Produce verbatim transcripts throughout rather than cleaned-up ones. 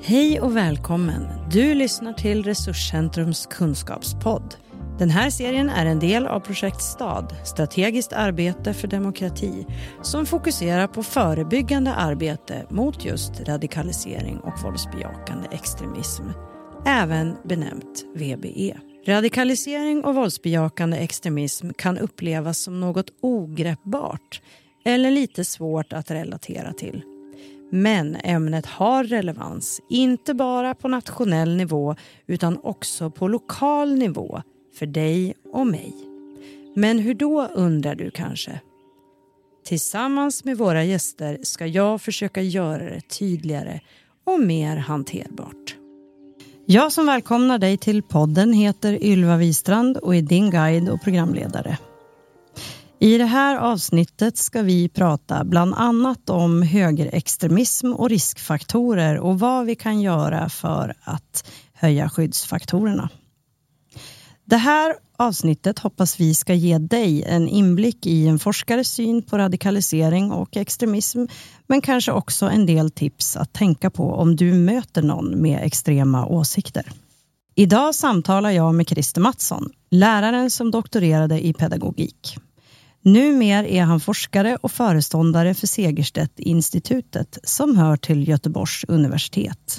Hej och välkommen! Du lyssnar till Resurscentrums kunskapspodd. Den här serien är en del av projekt STAD, strategiskt arbete för demokrati, som fokuserar på förebyggande arbete mot just radikalisering och våldsbejakande extremism, även benämnt V B E. Radikalisering och våldsbejakande extremism kan upplevas som något ogreppbart eller lite svårt att relatera till. Men ämnet har relevans, inte bara på nationell nivå utan också på lokal nivå för dig och mig. Men hur då, undrar du kanske? Tillsammans med våra gäster ska jag försöka göra det tydligare och mer hanterbart. Jag som välkomnar dig till podden heter Ylva Wistrand och är din guide och programledare. I det här avsnittet ska vi prata bland annat om högerextremism och riskfaktorer och vad vi kan göra för att höja skyddsfaktorerna. Det här avsnittet hoppas vi ska ge dig en inblick i en forskares syn på radikalisering och extremism, men kanske också en del tips att tänka på om du möter någon med extrema åsikter. Idag samtalar jag med Christer Mattsson, läraren som doktorerade i pedagogik. Numer är han forskare och föreståndare för Segerstedt-institutet som hör till Göteborgs universitet.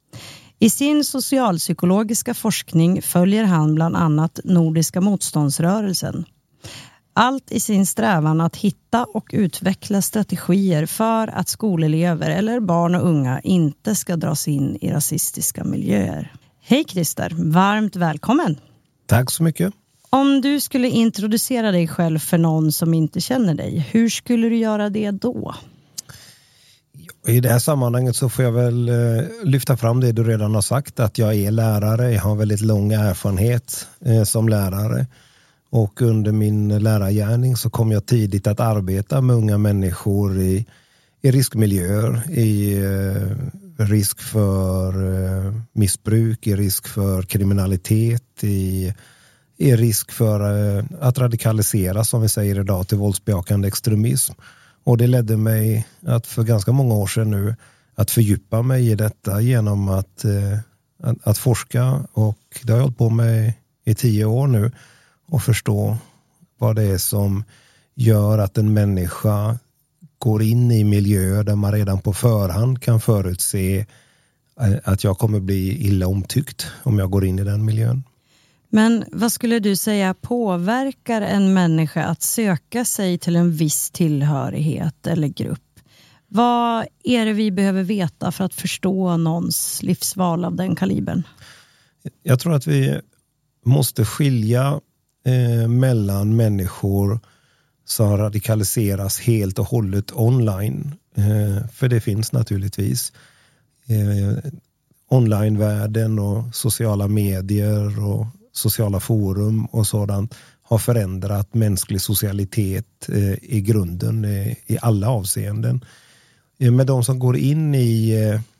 I sin socialpsykologiska forskning följer han bland annat Nordiska motståndsrörelsen. Allt i sin strävan att hitta och utveckla strategier för att skolelever eller barn och unga inte ska dras in i rasistiska miljöer. Hej Christer, varmt välkommen! Tack så mycket! Om du skulle introducera dig själv för någon som inte känner dig, hur skulle du göra det då? I det här sammanhanget så får jag väl eh, lyfta fram det du redan har sagt, att jag är lärare. Jag har väldigt lång erfarenhet eh, som lärare. Och under min lärargärning så kom jag tidigt att arbeta med unga människor i, i riskmiljöer, i eh, risk för eh, missbruk, i risk för kriminalitet, i är risk för att radikaliseras, som vi säger idag, till våldsbejakande extremism. Och det ledde mig att för ganska många år sedan nu att fördjupa mig i detta genom att, att, att forska, och det har jag hållit på med i tio år nu, och förstå vad det är som gör att en människa går in i miljöer där man redan på förhand kan förutse att jag kommer bli illa omtyckt om jag går in i den miljön. Men vad skulle du säga påverkar en människa att söka sig till en viss tillhörighet eller grupp? Vad är det vi behöver veta för att förstå någons livsval av den kalibern? Jag tror att vi måste skilja eh, mellan människor som radikaliseras helt och hållet online. Eh, för det finns naturligtvis. Eh, onlinevärlden och sociala medier och sociala forum och sådant har förändrat mänsklig socialitet eh, i grunden eh, i alla avseenden. Eh, med de som går in i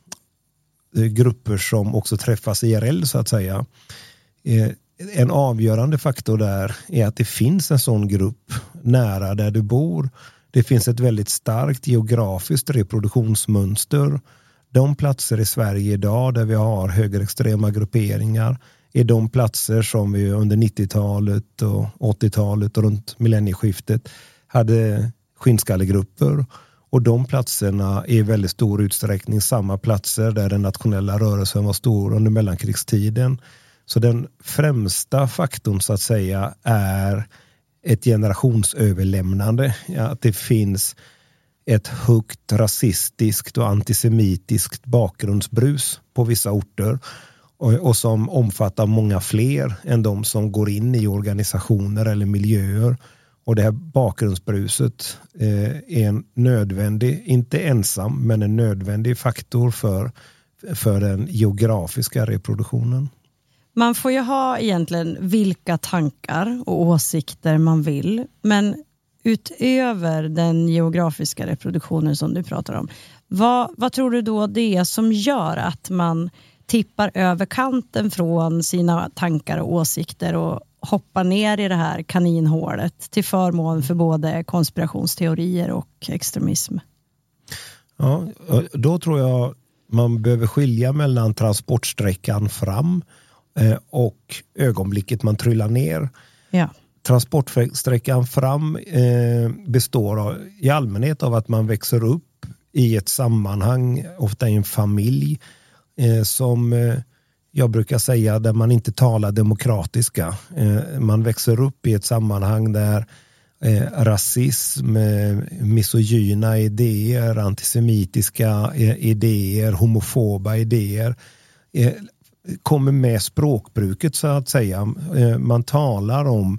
eh, grupper som också träffas I R L så att säga. Eh, en avgörande faktor där är att det finns en sån grupp nära där du bor. Det finns ett väldigt starkt geografiskt reproduktionsmönster. De platser i Sverige idag där vi har högerextrema grupperingar är de platser som vi under nittiotalet och åttiotalet och runt millennieskiftet hade skinnskallegrupper. Och de platserna är i väldigt stor utsträckning samma platser där den nationella rörelsen var stor under mellankrigstiden. Så den främsta faktorn så att säga är ett generationsöverlämnande. Ja, att det finns ett högt rasistiskt och antisemitiskt bakgrundsbrus på vissa orter. Och, och som omfattar många fler än de som går in i organisationer eller miljöer. Och det här bakgrundsbruset eh, är en nödvändig, inte ensam, men en nödvändig faktor för, för den geografiska reproduktionen. Man får ju ha egentligen vilka tankar och åsikter man vill, men utöver den geografiska reproduktionen som du pratar om, vad, vad tror du då det är som gör att man tippar över kanten från sina tankar och åsikter och hoppar ner i det här kaninhålet till förmån för både konspirationsteorier och extremism? Ja, då tror jag man behöver skilja mellan transportsträckan fram eh, och ögonblicket man trillar ner. Ja. Transportsträckan fram eh, består av, i allmänhet av att man växer upp i ett sammanhang, ofta i en familj, eh, som eh, jag brukar säga där man inte talar demokratiska. Eh, man växer upp i ett sammanhang där eh, rasism, eh, misogyna idéer, antisemitiska eh, idéer, homofoba idéer eh, kommer med språkbruket så att säga. Eh, man talar om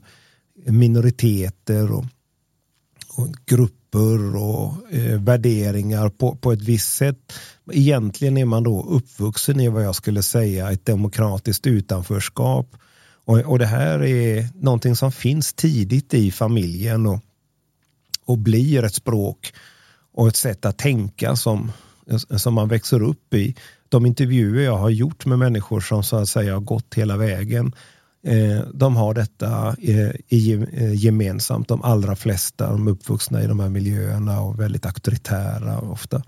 minoriteter och, och grupper och eh, värderingar på, på ett visst sätt. Egentligen är man då uppvuxen i vad jag skulle säga ett demokratiskt utanförskap. Och, och det här är någonting som finns tidigt i familjen och, och blir ett språk och ett sätt att tänka som, som man växer upp i. De intervjuer jag har gjort med människor som så att säga har gått hela vägen, eh, de har detta eh, i, eh, gemensamt. De allra flesta, de är uppvuxna i de här miljöerna och väldigt auktoritära ofta.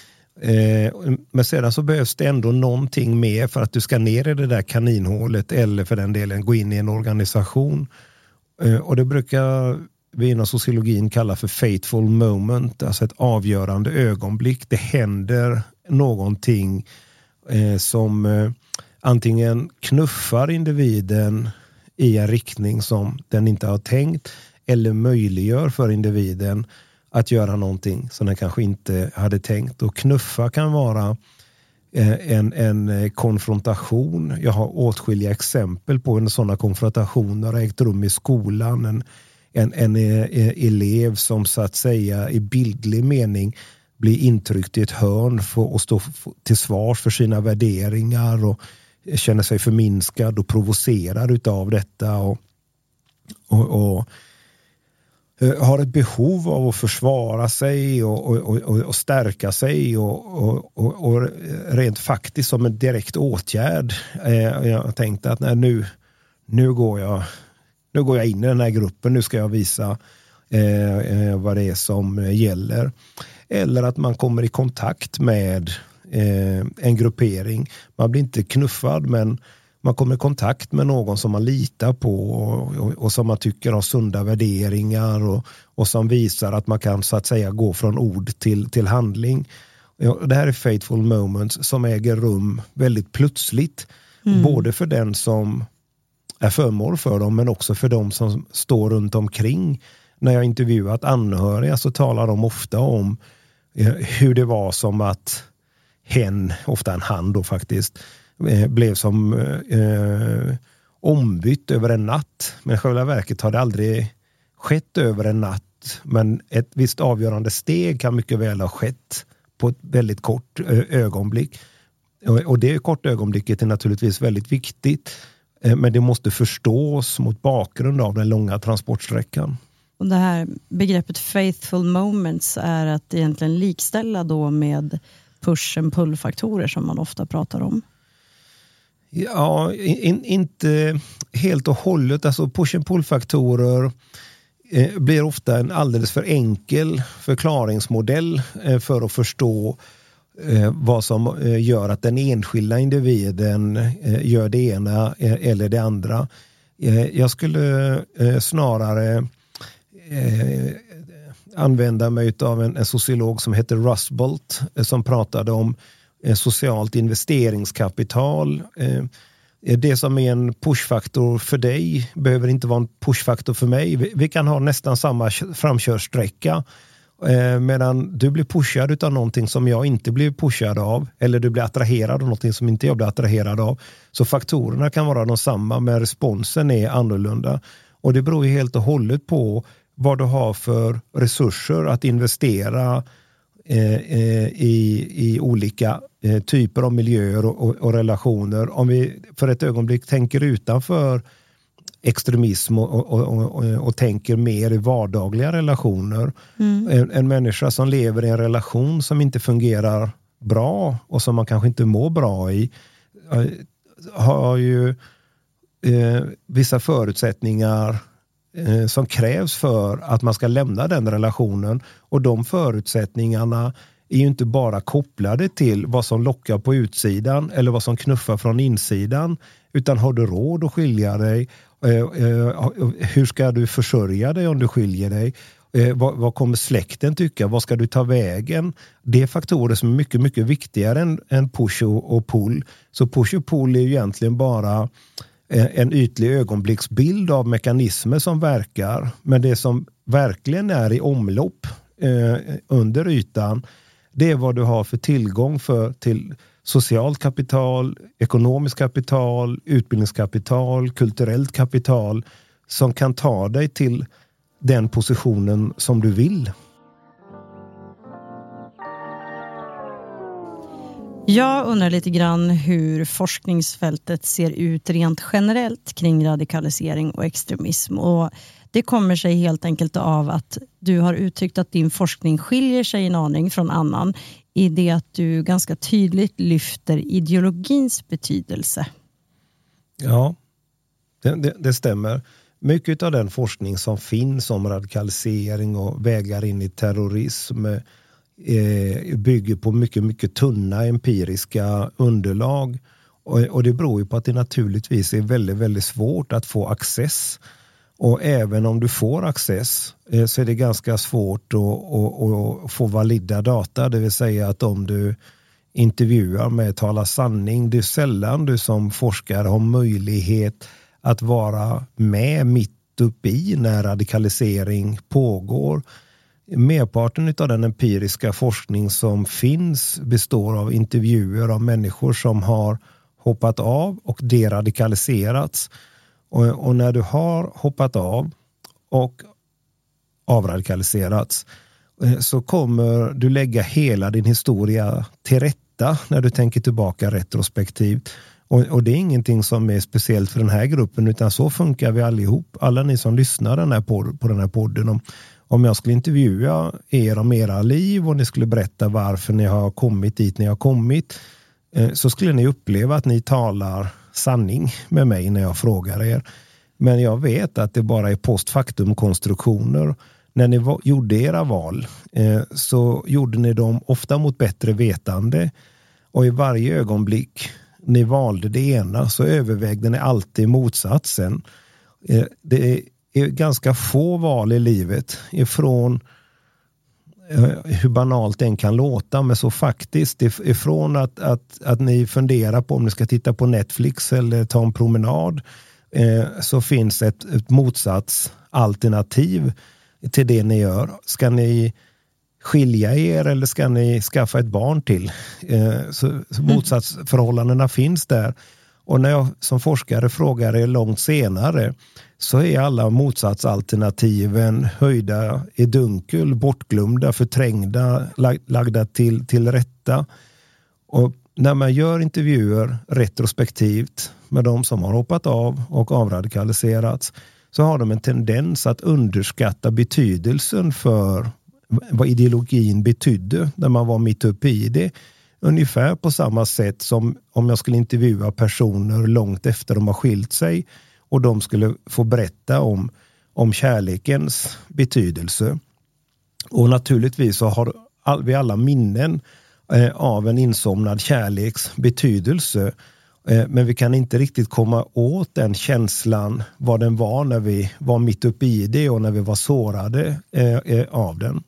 Eh, men sedan så behövs det ändå någonting mer för att du ska ner i det där kaninhålet eller för den delen gå in i en organisation. Eh, och det brukar vi inom sociologin kalla för fateful moment, alltså ett avgörande ögonblick. Det händer någonting eh, som eh, antingen knuffar individen i en riktning som den inte har tänkt eller möjliggör för individen att göra någonting som den kanske inte hade tänkt. Och knuffa kan vara eh, en, en konfrontation. Jag har åtskilliga exempel på en sådana konfrontationer har ägt rum i skolan. En, en, en, en elev som så att säga i bildlig mening blir intryckt i ett hörn för att stå till svars för sina värderingar och känner sig förminskad och provocerad utav detta och, och, och har ett behov av att försvara sig och, och, och, och stärka sig och, och, och, och rent faktiskt som en direkt åtgärd. Eh, jag tänkte att nej, nu, nu, går jag, nu går jag in i den här gruppen, nu ska jag visa eh, vad det är som gäller. Eller att man kommer i kontakt med eh, en gruppering. Man blir inte knuffad men man kommer i kontakt med någon som man litar på och, och, och som man tycker har sunda värderingar och, och som visar att man kan så att säga gå från ord till, till handling. Och det här är fateful moments som äger rum väldigt plötsligt. Mm. Både för den som är föremål för dem men också för de som står runt omkring. När jag intervjuat anhöriga så talar de ofta om eh, hur det var som att hen, ofta en han då faktiskt, blev som eh, ombytt över en natt. Men i själva verket har det aldrig skett över en natt. Men ett visst avgörande steg kan mycket väl ha skett på ett väldigt kort ö- ögonblick. Och, och det korta ögonblicket är naturligtvis väldigt viktigt. Eh, men det måste förstås mot bakgrund av den långa transportsträckan. Och det här begreppet faithful moments är att egentligen likställa då med push- and pull-faktorer som man ofta pratar om. Ja, in, inte helt och hållet. Alltså push and pull-faktorer eh, blir ofta en alldeles för enkel förklaringsmodell eh, för att förstå eh, vad som eh, gör att den enskilda individen eh, gör det ena eh, eller det andra. Eh, jag skulle eh, snarare eh, använda mig av en, en sociolog som heter Rusbolt eh, som pratade om socialt investeringskapital. Det som är en pushfaktor för dig behöver inte vara en pushfaktor för mig. Vi kan ha nästan samma framkörssträcka medan du blir pushad av någonting som jag inte blir pushad av eller du blir attraherad av någonting som inte jag blir attraherad av. Så faktorerna kan vara de samma men responsen är annorlunda. Och det beror ju helt och hållet på vad du har för resurser att investera I, i olika eh, typer av miljöer och, och, och relationer. Om vi för ett ögonblick tänker utanför extremism och, och, och, och, och tänker mer i vardagliga relationer. Mm. En, en människa som lever i en relation som inte fungerar bra och som man kanske inte mår bra i eh, har ju eh, vissa förutsättningar som krävs för att man ska lämna den relationen och de förutsättningarna är ju inte bara kopplade till vad som lockar på utsidan eller vad som knuffar från insidan, utan har du råd att skilja dig? Hur ska du försörja dig om du skiljer dig? Vad, vad kommer släkten tycka? Vad ska du ta vägen? Det är faktorer som är mycket, mycket viktigare än, än push och, och pull. Så push och pull är ju egentligen bara en ytlig ögonblicksbild av mekanismer som verkar. Men det som verkligen är i omlopp eh, under ytan, det är vad du har för tillgång för till socialt kapital, ekonomiskt kapital, utbildningskapital, kulturellt kapital som kan ta dig till den positionen som du vill. Jag undrar lite grann hur forskningsfältet ser ut rent generellt kring radikalisering och extremism. Och det kommer sig helt enkelt av att du har uttryckt att din forskning skiljer sig en aning från annan i det att du ganska tydligt lyfter ideologins betydelse. Ja, det, det, det stämmer. Mycket av den forskning som finns om radikalisering och vägar in i terrorism eh, bygger på mycket, mycket tunna empiriska underlag. Och, och det beror ju på att det naturligtvis är väldigt, väldigt svårt att få access. Och även om du får access eh, så är det ganska svårt att, att, att få valida data. Det vill säga att om du intervjuar med talar sanning, det är sällan du som forskare har möjlighet att vara med mitt uppe i när radikalisering pågår. Merparten av den empiriska forskning som finns består av intervjuer av människor som har hoppat av och deradikaliserats. Och, och när du har hoppat av och avradikaliserats så kommer du lägga hela din historia till rätta när du tänker tillbaka retrospektivt. Och, och det är ingenting som är speciellt för den här gruppen, utan så funkar vi allihop. Alla ni som lyssnar den här på, på den här podden. Om, om jag skulle intervjua er om era liv och ni skulle berätta varför ni har kommit dit ni har kommit, eh, så skulle ni uppleva att ni talar sanning med mig när jag frågar er. Men jag vet att det bara är postfaktumkonstruktioner. När ni va- gjorde era val eh, så gjorde ni dem ofta mot bättre vetande. Och i varje ögonblick ni valde det ena så övervägde ni alltid motsatsen. Eh, det är ganska få val i livet ifrån eh, hur banalt den kan låta, men så faktiskt ifrån att, att, att ni funderar på om ni ska titta på Netflix eller ta en promenad, eh, så finns ett, ett motsatsalternativ till det ni gör. Ska ni skilja er eller ska ni skaffa ett barn till? Eh, så, så motsatsförhållandena finns där. Och när jag som forskare frågar er långt senare så är alla motsatsalternativen höjda i dunkel, bortglömda, förträngda, lag, lagda till, till rätta. Och när man gör intervjuer retrospektivt med de som har hoppat av och avradikaliserats så har de en tendens att underskatta betydelsen för vad ideologin betydde när man var mitt uppe i det. Ungefär på samma sätt som om jag skulle intervjua personer långt efter de har skilt sig och de skulle få berätta om, om kärlekens betydelse. Och naturligtvis så har all, vi alla minnen eh, av en insomnad kärleks betydelse. Eh, men vi kan inte riktigt komma åt den känslan vad den var när vi var mitt uppe i det och när vi var sårade eh, eh, av den.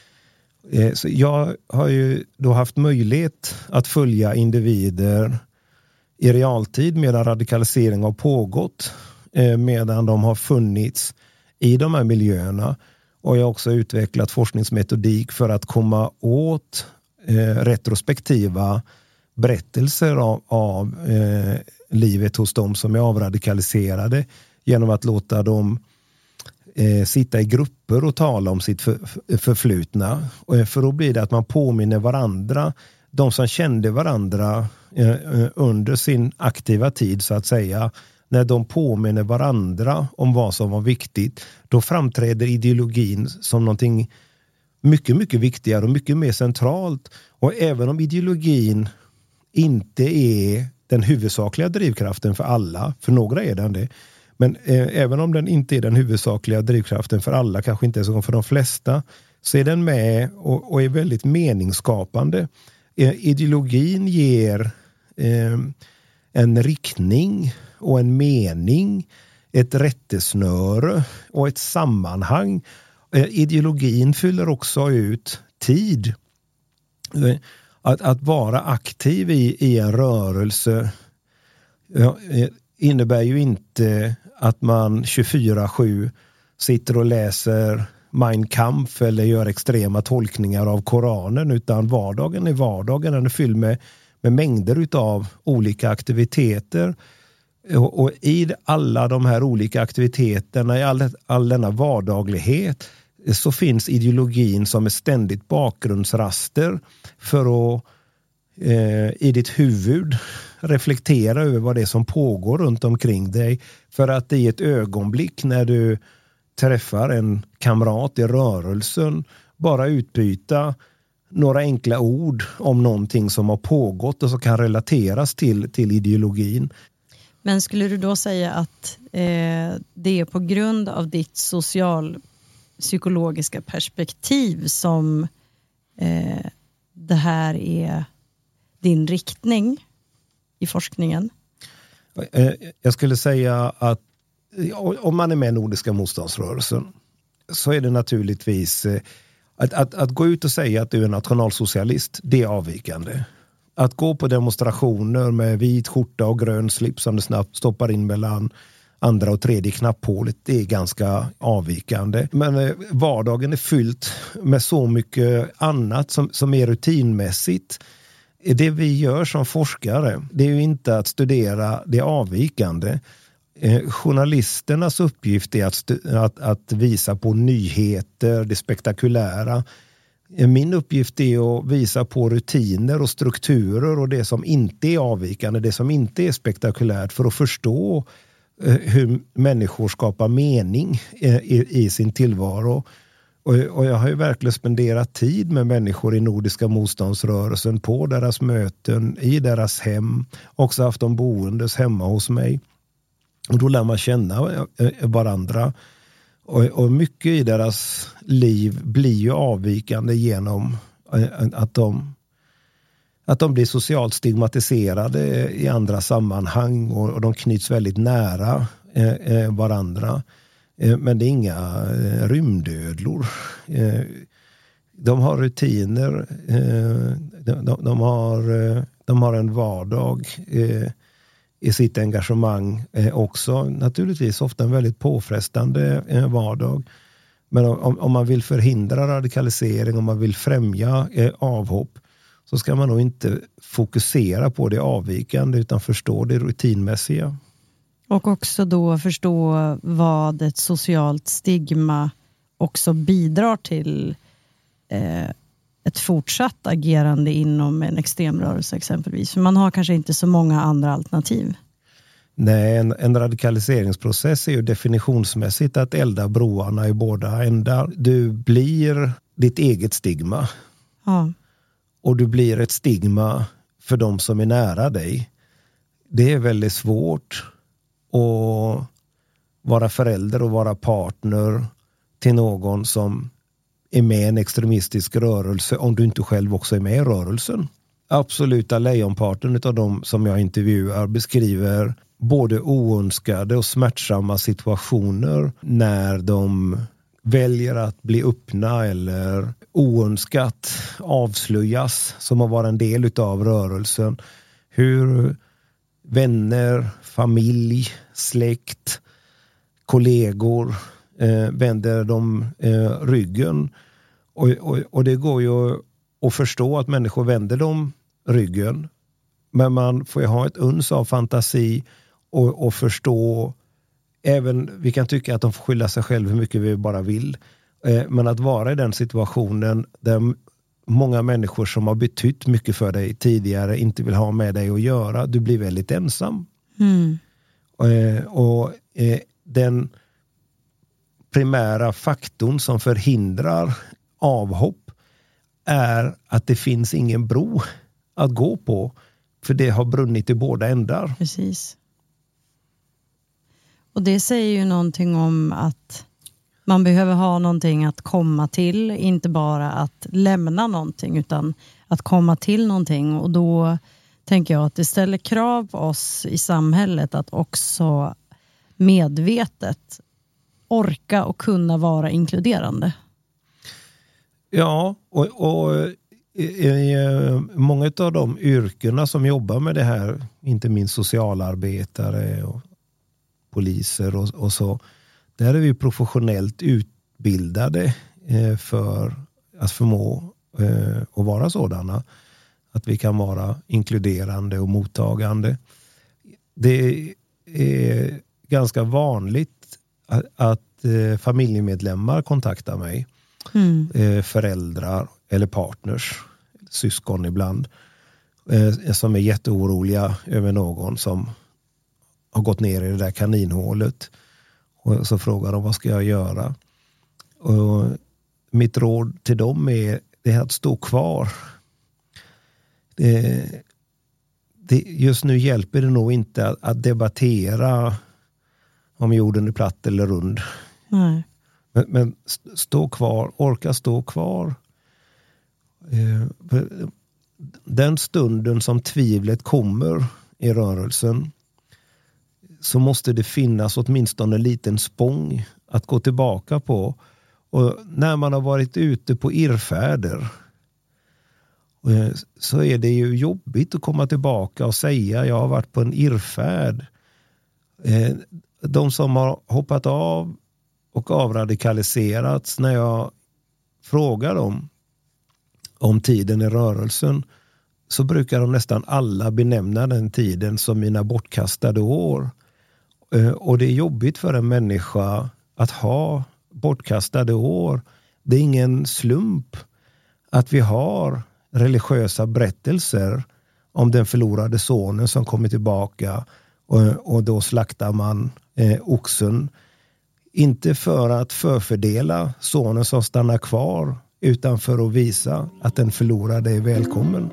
Så jag har ju då haft möjlighet att följa individer i realtid medan radikalisering har pågått, medan de har funnits i de här miljöerna. Och jag har också utvecklat forskningsmetodik för att komma åt retrospektiva berättelser av, av eh, livet hos dem som är avradikaliserade genom att låta dem Eh, sitta i grupper och tala om sitt för, förflutna. Och för då blir det att man påminner varandra, de som kände varandra eh, under sin aktiva tid så att säga, när de påminner varandra om vad som var viktigt, då framträder ideologin som någonting mycket, mycket viktigare och mycket mer centralt. Och även om ideologin inte är den huvudsakliga drivkraften för alla, för några är den det, men eh, även om den inte är den huvudsakliga drivkraften för alla, kanske inte så för de flesta, så är den med och, och är väldigt meningsskapande. Eh, ideologin ger eh, en riktning och en mening, ett rättesnöre och ett sammanhang. Eh, ideologin fyller också ut tid. Eh, att, att vara aktiv i, i en rörelse eh, innebär ju inte att man tjugofyra sju sitter och läser Mein Kampf eller gör extrema tolkningar av Koranen, utan vardagen är vardagen. Den är fylld med, med mängder utav olika aktiviteter. Och, och i alla de här olika aktiviteterna, i all, all denna vardaglighet, så finns ideologin som är ständigt bakgrundsraster för att eh, i ditt huvud reflektera över vad det är som pågår runt omkring dig. För att i ett ögonblick när du träffar en kamrat i rörelsen bara utbyta några enkla ord om någonting som har pågått och som kan relateras till, till ideologin. Men skulle du då säga att eh, det är på grund av ditt socialpsykologiska perspektiv som eh, det här är din riktning i forskningen? Jag skulle säga att om man är med i Nordiska motståndsrörelsen så är det naturligtvis att, att, att gå ut och säga att du är nationalsocialist, det är avvikande. Att gå på demonstrationer med vit skjorta och grön slips som du snabbt stoppar in mellan andra och tredje knapphålet, det är ganska avvikande. Men vardagen är fyllt med så mycket annat som, som är rutinmässigt. Det vi gör som forskare, det är ju inte att studera det avvikande. Eh, journalisternas uppgift är att, att, att visa på nyheter, det spektakulära. Eh, min uppgift är att visa på rutiner och strukturer och det som inte är avvikande, det som inte är spektakulärt, för att förstå eh, hur människor skapar mening eh, i, i sin tillvaro. Och, och jag har ju verkligen spenderat tid med människor i Nordiska motståndsrörelsen på deras möten, i deras hem, också haft de boendes hemma hos mig. Och då lär man känna varandra. Och, och mycket i deras liv blir ju avvikande genom att de, att de blir socialt stigmatiserade i andra sammanhang. Och, och de knyts väldigt nära eh, varandra. Eh, men det är inga eh, rymdödlor. Eh, de har rutiner. Eh, de, de, de, har, eh, de har en vardag eh, i sitt engagemang eh, också. Naturligtvis ofta en väldigt påfrestande eh, vardag. Men om, om man vill förhindra radikalisering, om man vill främja eh, avhopp, så ska man nog inte fokusera på det avvikande utan förstå det rutinmässiga. Och också då förstå vad ett socialt stigma också bidrar till eh, ett fortsatt agerande inom en extremrörelse exempelvis. För man har kanske inte så många andra alternativ. Nej, en, en radikaliseringsprocess är ju definitionsmässigt att elda broarna i båda ändar. Du blir ditt eget stigma. Ja. Och du blir ett stigma för de som är nära dig. Det är väldigt svårt att vara förälder och vara partner till någon som är med i en extremistisk rörelse om du inte själv också är med i rörelsen. Absoluta lejonparten av de som jag intervjuar beskriver både oönskade och smärtsamma situationer när de väljer att bli öppna eller oönskat avslöjas som att vara en del av rörelsen. Hur vänner, familj, släkt, kollegor eh, vänder de eh, ryggen. Och, och, och det går ju att förstå att människor vänder dem ryggen. Men man får ju ha ett uns av fantasi och, och förstå. Även vi kan tycka att de får skylla sig själv hur mycket vi bara vill. Eh, men att vara i den situationen där många människor som har betytt mycket för dig tidigare inte vill ha med dig att göra. Du blir väldigt ensam. Mm. Eh, och eh, den primära faktorn som förhindrar avhopp är att det finns ingen bro att gå på. För det har brunnit i båda ändar. Precis. Och det säger ju någonting om att Man behöver ha någonting att komma till, inte bara att lämna någonting utan att komma till någonting. Och då tänker jag att det ställer krav på oss i samhället att också medvetet orka och kunna vara inkluderande. Ja, och, och i, i många av de yrkena som jobbar med det här, inte minst socialarbetare och poliser och, och så, där är vi professionellt utbildade eh, för att förmå eh, att vara sådana. Att vi kan vara inkluderande och mottagande. Det är ganska vanligt att, att eh, familjemedlemmar kontaktar mig. Mm. Eh, föräldrar eller partners, syskon ibland. Eh, som är jätteoroliga över någon som har gått ner i det där kaninhålet. Och så frågar de, vad ska jag göra? Och mitt råd till dem är, det är att stå kvar. Det, det, just nu hjälper det nog inte att, att debattera om jorden är platt eller rund. Nej. Men, men stå kvar, orka stå kvar. Eh, den stunden som tvivlet kommer i rörelsen, så måste det finnas åtminstone en liten spång att gå tillbaka på. Och när man har varit ute på irrfärder, så är det ju jobbigt att komma tillbaka och säga, jag har varit på en irrfärd. De som har hoppat av och avradikaliserats, när jag frågar dem om tiden i rörelsen, så brukar de nästan alla benämna den tiden som mina bortkastade år. Och det är jobbigt för en människa att ha bortkastade år. Det är ingen slump att vi har religiösa berättelser om den förlorade sonen som kommer tillbaka, och, och då slaktar man eh, oxen. Inte för att förfördela sonen som stannar kvar, utan för att visa att den förlorade är välkommen.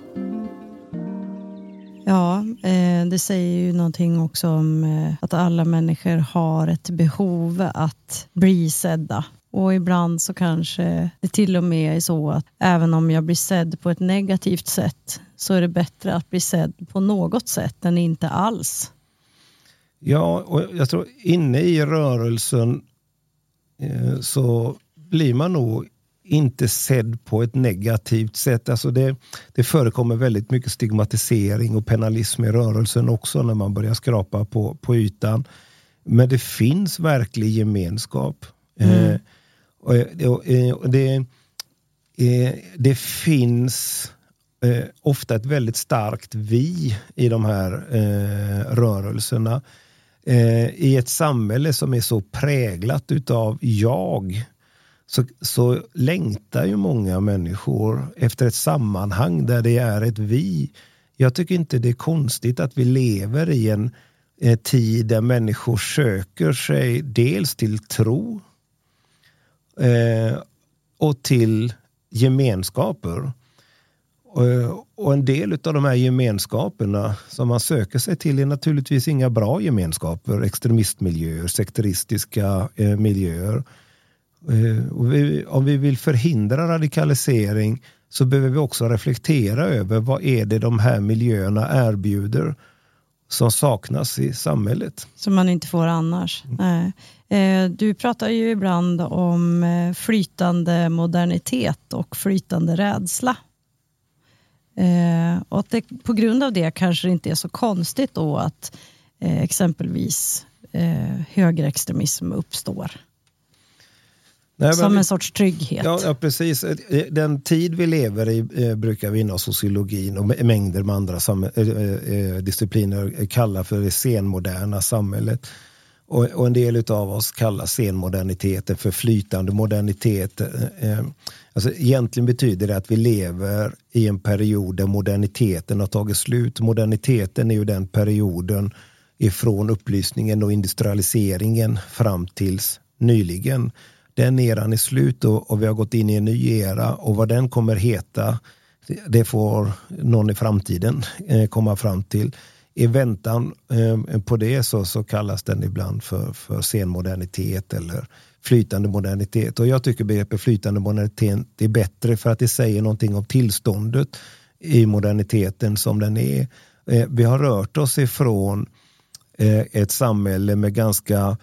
Ja, eh, det säger ju någonting också om eh, att alla människor har ett behov att bli sedda. Och ibland så kanske det till och med är så att även om jag blir sedd på ett negativt sätt, så är det bättre att bli sedd på något sätt än inte alls. Ja, och jag tror inne i rörelsen eh, så blir man nog inte sedd på ett negativt sätt. Alltså det, det förekommer väldigt mycket stigmatisering och penalism i rörelsen också när man börjar skrapa på, på ytan. Men det finns verklig gemenskap. Mm. Eh, och, och, och det, eh, det finns eh, ofta ett väldigt starkt vi i de här eh, rörelserna. Eh, I ett samhälle som är så präglat utav jag, Så, så längtar ju många människor efter ett sammanhang där det är ett vi. Jag tycker inte det är konstigt att vi lever i en eh, tid där människor söker sig dels till tro eh, och till gemenskaper. Och, och en del av de här gemenskaperna som man söker sig till är naturligtvis inga bra gemenskaper, extremistmiljöer, sekteristiska eh, miljöer. Och vi, om vi vill förhindra radikalisering, så behöver vi också reflektera över vad är det de här miljöerna erbjuder som saknas i samhället. Som man inte får annars. Mm. Nej. Du pratar ju ibland om flytande modernitet och flytande rädsla. Och att det, på grund av det kanske det inte är så konstigt då att exempelvis högerextremism uppstår. Nej, som vi, en sorts trygghet. Ja, ja, precis. Den tid vi lever i eh, brukar vi inom sociologin och mängder med andra sam- eh, discipliner kalla för det senmoderna samhället. Och, och en del av oss kallar senmoderniteten för flytande modernitet. Eh, alltså, egentligen betyder det att vi lever i en period där moderniteten har tagit slut. Moderniteten är ju den perioden ifrån upplysningen och industrialiseringen fram tills nyligen. Den eran är slut och, och vi har gått in i en ny era, och vad den kommer heta, det får någon i framtiden eh, komma fram till. I väntan eh, på det så, så kallas den ibland för, för senmodernitet eller flytande modernitet. Och jag tycker begreppet flytande modernitet är bättre för att det säger någonting om tillståndet i moderniteten som den är. Vi har rört oss ifrån ett samhälle med ganska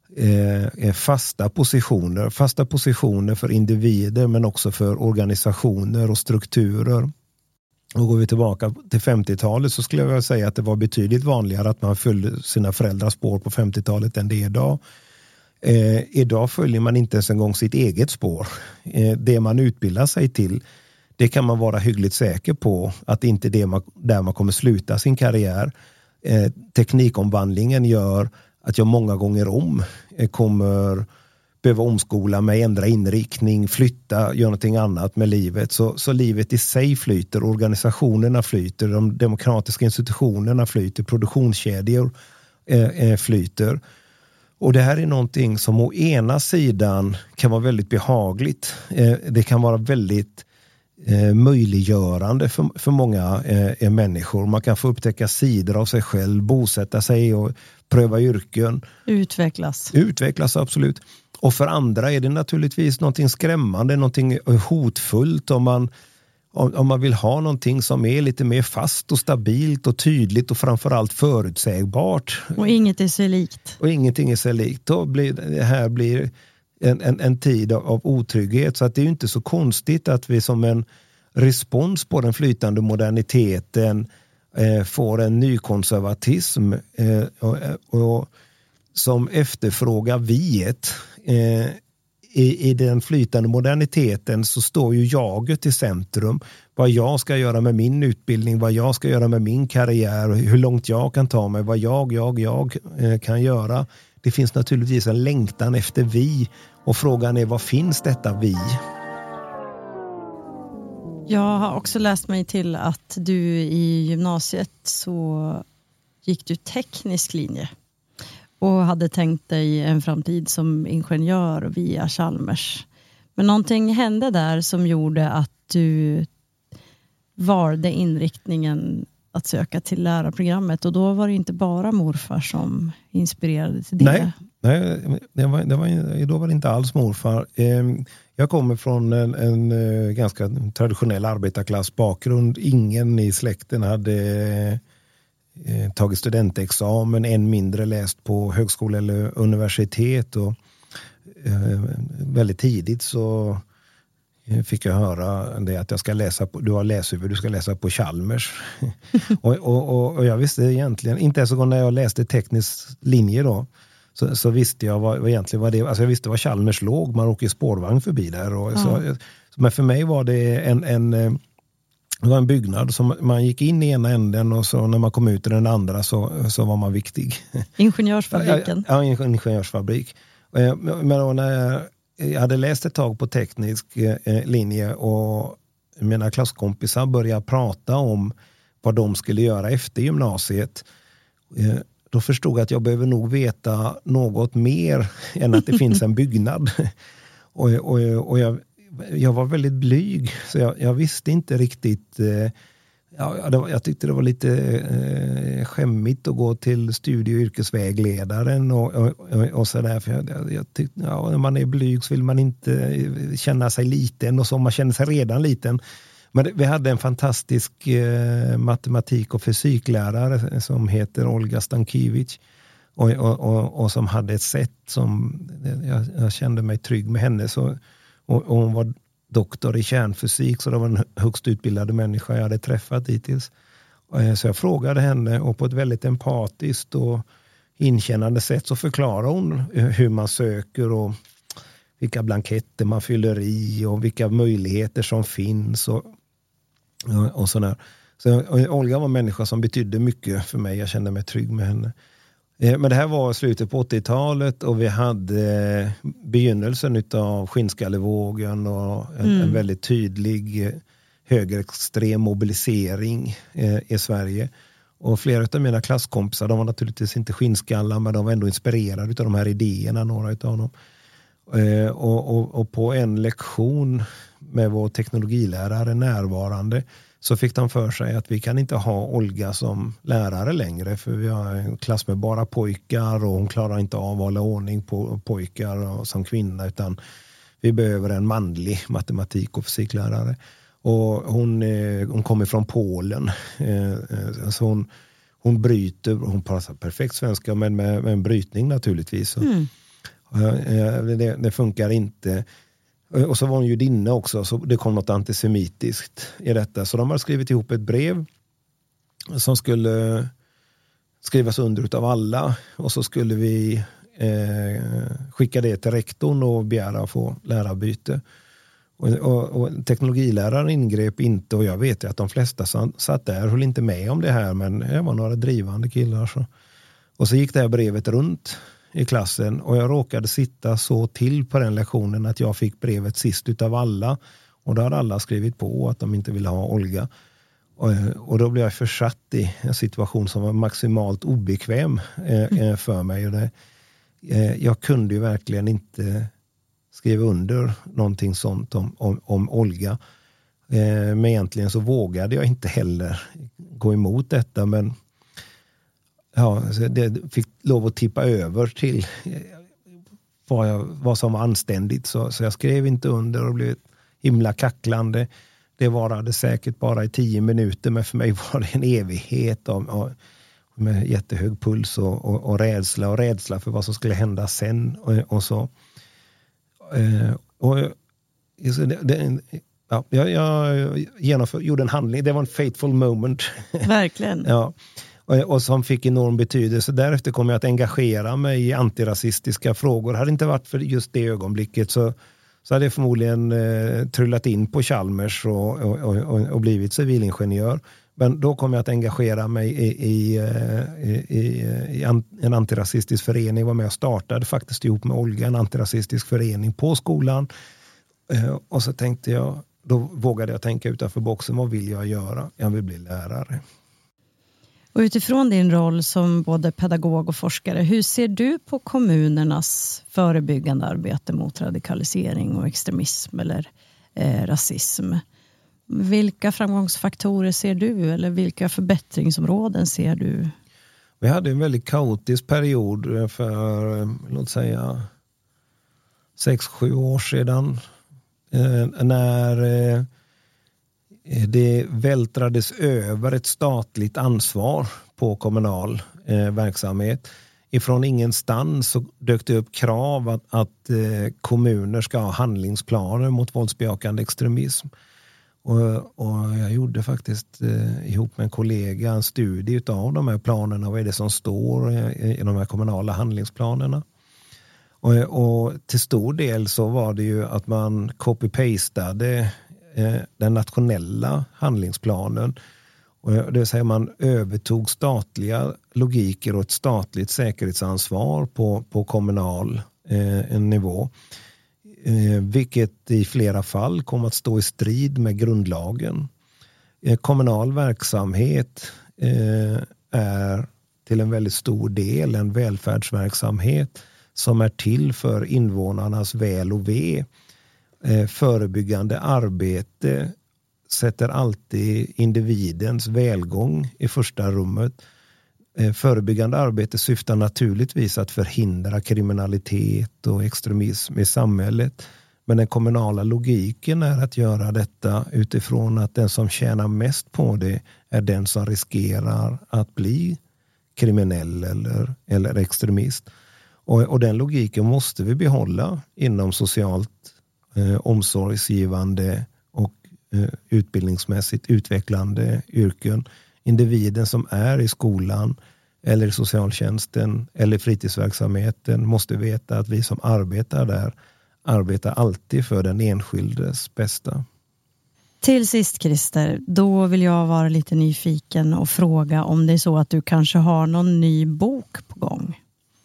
fasta positioner. Fasta positioner för individer men också för organisationer och strukturer. Och går vi tillbaka till femtiotalet så skulle jag vilja säga att det var betydligt vanligare att man följde sina föräldrars spår på femtiotalet än det är idag. Eh, idag följer man inte ens en gång sitt eget spår. Eh, det man utbildar sig till, det kan man vara hyggligt säker på att det inte är det man, där man kommer sluta sin karriär. Eh, teknikomvandlingen gör att jag många gånger om eh, kommer behöva omskola mig, ändra inriktning, flytta, göra någonting annat med livet. Så, så livet i sig flyter, organisationerna flyter, de demokratiska institutionerna flyter, produktionskedjor eh, flyter. Och det här är någonting som å ena sidan kan vara väldigt behagligt. Eh, det kan vara väldigt eh, möjliggörande för, för många eh, människor. Man kan få upptäcka sidor av sig själv, bosätta sig och pröva yrken. Utvecklas. Utvecklas, absolut. Och för andra är det naturligtvis någonting skrämmande, någonting hotfullt om man, om man vill ha någonting som är lite mer fast och stabilt och tydligt och framförallt förutsägbart. Och inget är sig likt. Och ingenting är sig likt. Då blir det här blir en, en, en tid av otrygghet. Så att det är ju inte så konstigt att vi som en respons på den flytande moderniteten eh, får en nykonservatism eh, och, och som efterfrågar viet. Eh, i, I den flytande moderniteten så står ju jaget i centrum. Vad jag ska göra med min utbildning, vad jag ska göra med min karriär, hur långt jag kan ta mig, vad jag, jag, jag eh, kan göra. Det finns naturligtvis en längtan efter vi och frågan är, vad finns detta vi? Jag har också läst mig till att du i gymnasiet så gick du teknisk linje. Och hade tänkt dig en framtid som ingenjör via Chalmers. Men någonting hände där som gjorde att du valde inriktningen att söka till lärarprogrammet. Och då var det inte bara morfar som inspirerade till det. Nej, nej det var, det var, då var det inte alls morfar. Jag kommer från en, en ganska traditionell arbetarklassbakgrund. Ingen i släkten hade tagit studentexamen, än mindre läst på högskola eller universitet. Och eh, väldigt tidigt så fick jag höra det att jag ska läsa på, du har läshuvud, du ska läsa på Chalmers. och, och, och jag visste egentligen, inte ens när jag läste teknisk linje då, så, så visste jag vad, vad egentligen var det, alltså jag visste vad Chalmers låg, man åker spårvagn förbi där. Och, mm. så, men för mig var det en, en det var en byggnad som man gick in i ena änden och så när man kom ut i den andra så, så var man viktig. Ingenjörsfabriken. Ja, ja, en ingenjörsfabrik. Men då när jag hade läst ett tag på teknisk linje och mina klasskompisar började prata om vad de skulle göra efter gymnasiet, då förstod jag att jag behöver nog veta något mer än att det finns en byggnad. Och, och, och jag Jag var väldigt blyg så jag, jag visste inte riktigt. Eh, ja, det var, jag tyckte det var lite eh, skämmigt att gå till studie- och yrkesvägledaren och, och, och, och sådär. För jag, jag, jag tyckte, ja, när man är blyg så vill man inte känna sig liten och så man känner sig redan liten. Men det, vi hade en fantastisk eh, matematik- och fysiklärare som heter Olga Stankiewicz. Och, och, och, och som hade ett sätt som jag, jag kände mig trygg med henne så. Och, och hon var doktor i kärnfysik så det var en högst utbildade människa jag hade träffat hittills. Så jag frågade henne och på ett väldigt empatiskt och inkännande sätt så förklarar hon hur man söker och vilka blanketter man fyller i och vilka möjligheter som finns och, och sådär. Så Olga var en människa som betydde mycket för mig, jag kände mig trygg med henne. Men det här var slutet på åttiotalet och vi hade begynnelsen av skinnskalevågen och en, mm. en väldigt tydlig högerextrem mobilisering i Sverige. Och flera av mina klasskompisar, de var naturligtvis inte skinnskallar men de var ändå inspirerade av de här idéerna, några av dem. Eh, och, och, och på en lektion med vår teknologilärare närvarande så fick de för sig att vi kan inte ha Olga som lärare längre, för vi har en klass med bara pojkar och hon klarar inte av att hålla ordning på pojkar och som kvinna, utan vi behöver en manlig matematik- och fysiklärare. Och hon, hon kommer från Polen, så hon, hon bryter, hon pratar perfekt svenska men med, med en brytning naturligtvis. Mm. Det, det funkar inte. Och så var hon judinna också, så det kom något antisemitiskt i detta. Så de har skrivit ihop ett brev som skulle skrivas under av alla. Och så skulle vi eh, skicka det till rektorn och begära att få lärarbyte. Och, och, och teknologiläraren ingrep inte, och jag vet ju att de flesta satt där höll inte med om det här, men det var några drivande killar. Så. Och så gick det här brevet runt i klassen, och jag råkade sitta så till på den lektionen att jag fick brevet sist utav alla, och då hade alla skrivit på att de inte ville ha Olga, och, och då blev jag försatt i en situation som var maximalt obekväm eh, för mig, och det, eh, jag kunde ju verkligen inte skriva under någonting sånt om, om, om Olga, eh, men egentligen så vågade jag inte heller gå emot detta, men ja, det fick lov att tippa över till vad, jag, vad som var anständigt. Så, så jag skrev inte under och blev himla kacklande. Det varade säkert bara i tio minuter, men för mig var det en evighet av, av, med jättehög puls och, och, och rädsla och rädsla för vad som skulle hända sen och, och så. Och, så det, det, ja, jag, jag genomför, gjorde en handling. Det var en fateful moment. Verkligen. Ja. Och som fick enorm betydelse. Därefter kom jag att engagera mig i antirasistiska frågor. Hade det inte varit för just det ögonblicket så, så hade jag förmodligen eh, trullat in på Chalmers och, och, och, och blivit civilingenjör. Men då kom jag att engagera mig i, i, i, i, i en antirasistisk förening. Var med och startade faktiskt ihop med Olga en antirasistisk förening på skolan. Eh, och så tänkte jag, då vågade jag tänka utanför boxen. Vad vill jag göra? Jag vill bli lärare. Och utifrån din roll som både pedagog och forskare, hur ser du på kommunernas förebyggande arbete mot radikalisering och extremism eller eh, rasism? Vilka framgångsfaktorer ser du, eller vilka förbättringsområden ser du? Vi hade en väldigt kaotisk period för, låt säga, sex, sju år sedan eh, när eh, det vältrades över ett statligt ansvar på kommunal eh, verksamhet. Ifrån ingenstans så dök det upp krav att, att eh, kommuner ska ha handlingsplaner mot våldsbejakande extremism. Och, och jag gjorde faktiskt eh, ihop med en kollega en studie av de här planerna. Vad är det som står i, i de här kommunala handlingsplanerna? Och, och till stor del så var det ju att man copy-pastade den nationella handlingsplanen, och det vill säga man övertog statliga logiker och ett statligt säkerhetsansvar på, på kommunal eh, nivå, eh, vilket i flera fall kom att stå i strid med grundlagen. Eh, kommunal verksamhet eh, är till en väldigt stor del en välfärdsverksamhet som är till för invånarnas väl och ve. Förebyggande arbete sätter alltid individens välgång i första rummet. Förebyggande arbete syftar naturligtvis att förhindra kriminalitet och extremism i samhället. Men den kommunala logiken är att göra detta utifrån att den som tjänar mest på det är den som riskerar att bli kriminell eller, eller extremist. Och, och den logiken måste vi behålla inom socialt Eh, omsorgsgivande och eh, utbildningsmässigt utvecklande yrken. Individen som är i skolan eller i socialtjänsten eller i fritidsverksamheten måste veta att vi som arbetar där arbetar alltid för den enskildes bästa. Till sist, Christer, då vill jag vara lite nyfiken och fråga om det är så att du kanske har någon ny bok på gång.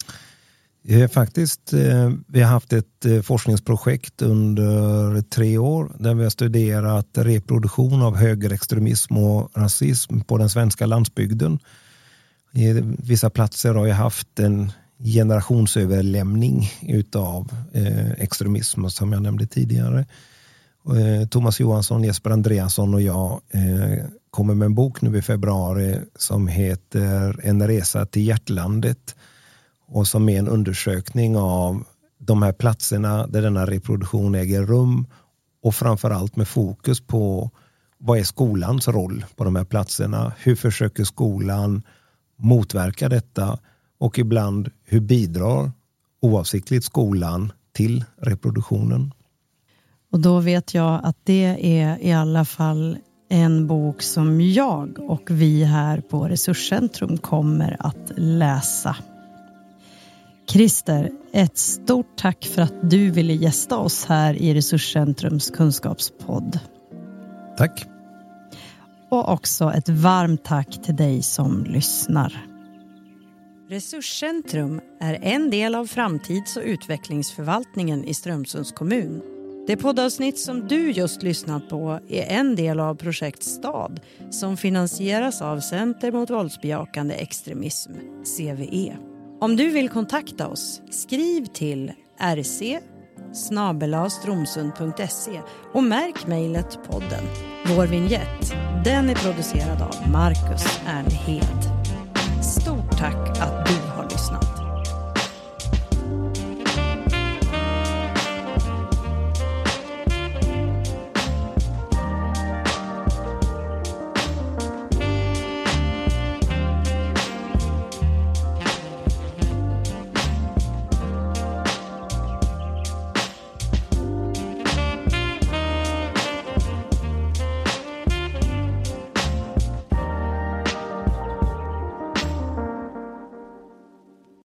Faktiskt, vi har haft ett forskningsprojekt under tre år där vi har studerat reproduktion av högerextremism och rasism på den svenska landsbygden. I vissa platser har jag haft en generationsöverlämning utav eh, extremism som jag nämnde tidigare. Eh, Thomas Johansson, Jesper Andreasson och jag eh, kommer med en bok nu i februari som heter En resa till hjärtlandet och som är en undersökning av de här platserna där denna reproduktion äger rum och framförallt med fokus på vad är skolans roll på de här platserna? Hur försöker skolan motverka detta? Och ibland hur bidrar oavsiktligt skolan till reproduktionen? Och då vet jag att det är i alla fall en bok som jag och vi här på Resurscentrum kommer att läsa. Christer, ett stort tack för att du ville gästa oss här i Resurscentrums kunskapspodd. Tack. Och också ett varmt tack till dig som lyssnar. Resurscentrum är en del av framtids- och utvecklingsförvaltningen i Strömsunds kommun. Det poddavsnitt som du just lyssnat på är en del av projekt Stad som finansieras av Center mot våldsbejakande extremism, C V E. Om du vill kontakta oss, skriv till r c snabel-a stromsund punkt se och märk mejlet podden. Vår vignett, den är producerad av Marcus Ernhed. Stort tack att